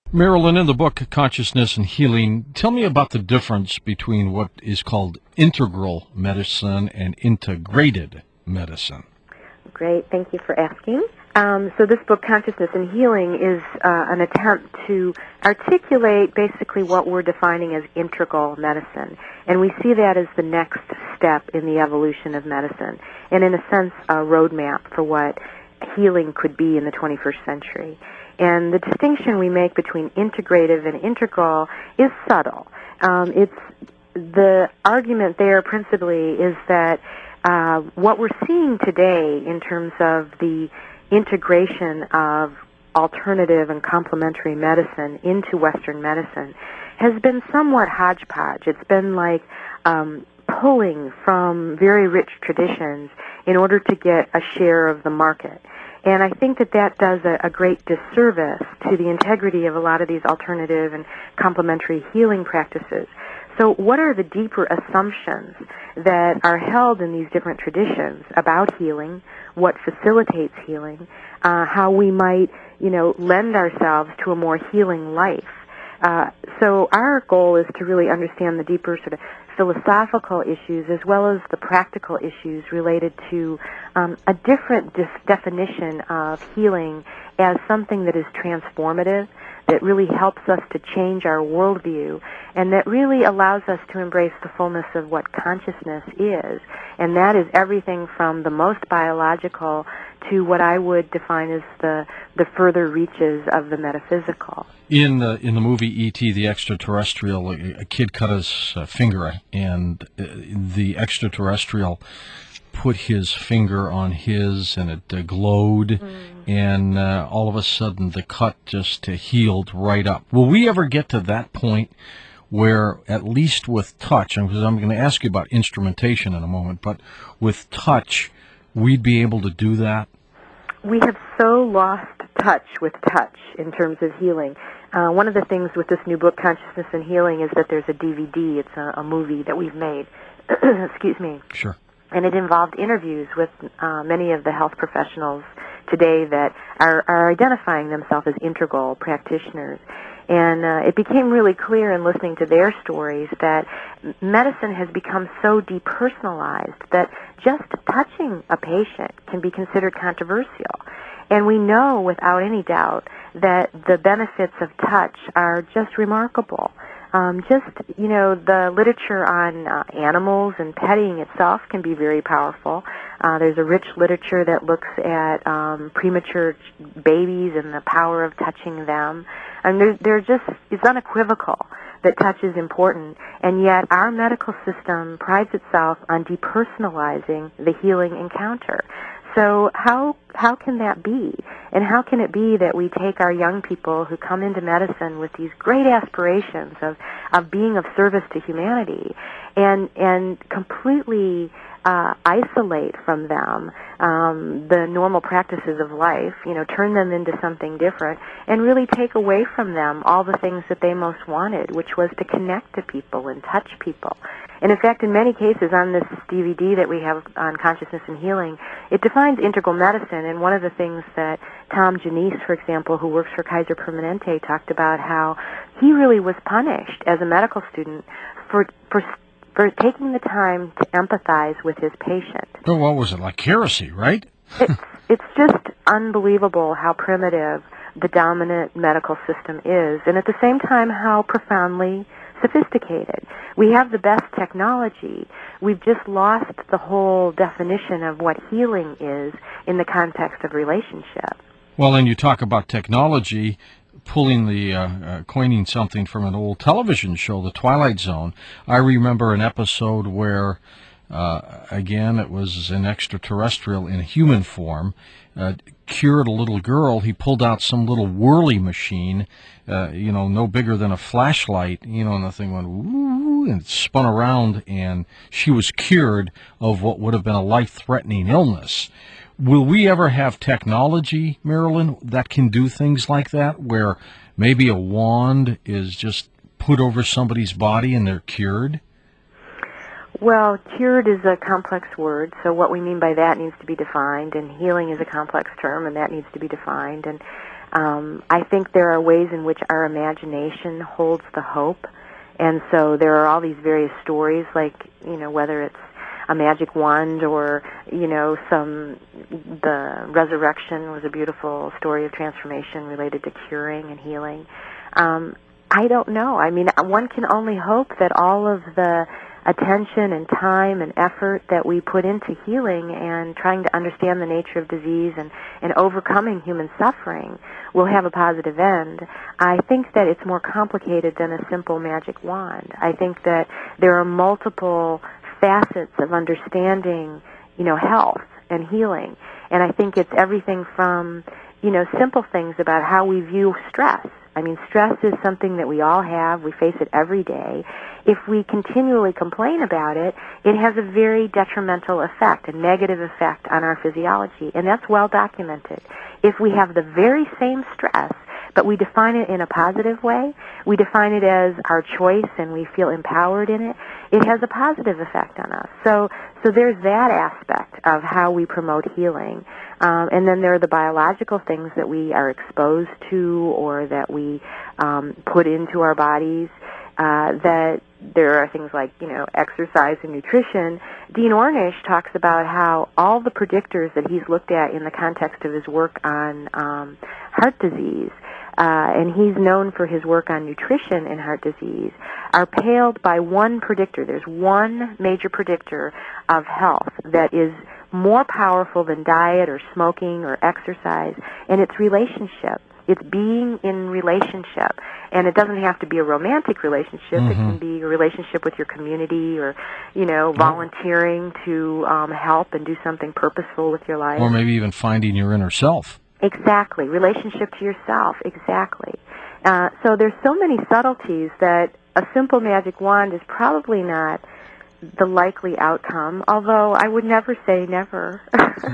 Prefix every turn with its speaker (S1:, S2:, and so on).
S1: Marilyn, in the book Consciousness and Healing, tell me about the difference between what is called integral medicine and integrated medicine.
S2: Great, thank you for asking. So this book, Consciousness and Healing, is an attempt to articulate basically what we're defining as integral medicine. And we see that as the next step in the evolution of medicine, and in a sense, a roadmap for what healing could be in the 21st century. And the distinction we make between integrative and integral is subtle. It's the argument there principally is that what we're seeing today in terms of the integration of alternative and complementary medicine into Western medicine has been somewhat hodgepodge. It's been like pulling from very rich traditions in order to get a share of the market. And I think that that does a great disservice to the integrity of a lot of these alternative and complementary healing practices. So what are the deeper assumptions that are held in these different traditions about healing, what facilitates healing, how we might, lend ourselves to a more healing life? So our goal is to really understand the deeper sort of philosophical issues as well as the practical issues related to a different definition of healing as something that is transformative, that really helps us to change our worldview, and that really allows us to embrace the fullness of what consciousness is. And that is everything from the most biological to what I would define as the further reaches of the metaphysical.
S1: In the movie E.T. the Extraterrestrial, a kid cut his finger, and the extraterrestrial put his finger on his, and it glowed, and all of a sudden the cut just healed right up. Will we ever get to that point where, at least with touch, and because I'm going to ask you about instrumentation in a moment, but with touch, we'd be able to do that?
S2: We have so lost touch with touch in terms of healing. One of the things with this new book, Consciousness and Healing, is that there's a DVD. It's a movie that we've made. Excuse me.
S1: Sure.
S2: And it involved interviews with many of the health professionals today that are identifying themselves as integral practitioners. And it became really clear in listening to their stories that medicine has become so depersonalized that just touching a patient can be considered controversial. And we know without any doubt that the benefits of touch are just remarkable. The literature on animals and petting itself can be very powerful. There's a rich literature that looks at premature babies and the power of touching them. And it's unequivocal that touch is important, and yet our medical system prides itself on depersonalizing the healing encounter. So how can that be? And how can it be that we take our young people who come into medicine with these great aspirations of being of service to humanity and completely isolate from them the normal practices of life, turn them into something different, and really take away from them all the things that they most wanted, which was to connect to people and touch people. And in fact, in many cases on this DVD that we have on Consciousness and Healing, it defines integral medicine, and one of the things that Tom Janice, for example, who works for Kaiser Permanente, talked about how he really was punished as a medical student for taking the time to empathize with his patient.
S1: Oh, what was it, like heresy, right?
S2: It's just unbelievable how primitive the dominant medical system is, and at the same time how profoundly sophisticated. We have the best technology. We've just lost the whole definition of what healing is in the context of relationship.
S1: Well, and you talk about technology, coining something from an old television show, The Twilight Zone. I remember an episode where, again, it was an extraterrestrial in human form, cured a little girl. He pulled out some little whirly machine, no bigger than a flashlight, and the thing went woo, and it spun around, and she was cured of what would have been a life-threatening illness. Will we ever have technology, Marilyn, that can do things like that, where maybe a wand is just put over somebody's body and they're cured?
S2: Well, cured is a complex word, so what we mean by that needs to be defined, and healing is a complex term, and that needs to be defined. And I think there are ways in which our imagination holds the hope, and so there are all these various stories, like, whether it's a magic wand or, the resurrection was a beautiful story of transformation related to curing and healing. I don't know. I mean, one can only hope that all of the attention and time and effort that we put into healing and trying to understand the nature of disease and overcoming human suffering will have a positive end. I think that it's more complicated than a simple magic wand. I think that there are multiple facets of understanding, health and healing. And I think it's everything from, simple things about how we view stress. I mean, stress is something that we all have. We face it every day. If we continually complain about it, it has a very detrimental effect, a negative effect on our physiology, and that's well documented. If we have the very same stress, but we define it in a positive way, we define it as our choice and we feel empowered in it, it has a positive effect on us. So there's that aspect of how we promote healing. And then there are the biological things that we are exposed to or that we put into our bodies, that there are things like, exercise and nutrition. Dean Ornish talks about how all the predictors that he's looked at in the context of his work on heart disease, and he's known for his work on nutrition and heart disease, are paled by one predictor. There's one major predictor of health that is more powerful than diet or smoking or exercise, and it's relationship. It's being in relationship. And it doesn't have to be a romantic relationship. Mm-hmm. It can be a relationship with your community or, volunteering to help and do something purposeful with your life.
S1: Or maybe even finding your inner self.
S2: Exactly. Relationship to yourself. Exactly. So there's so many subtleties that a simple magic wand is probably not the likely outcome, although I would never say never.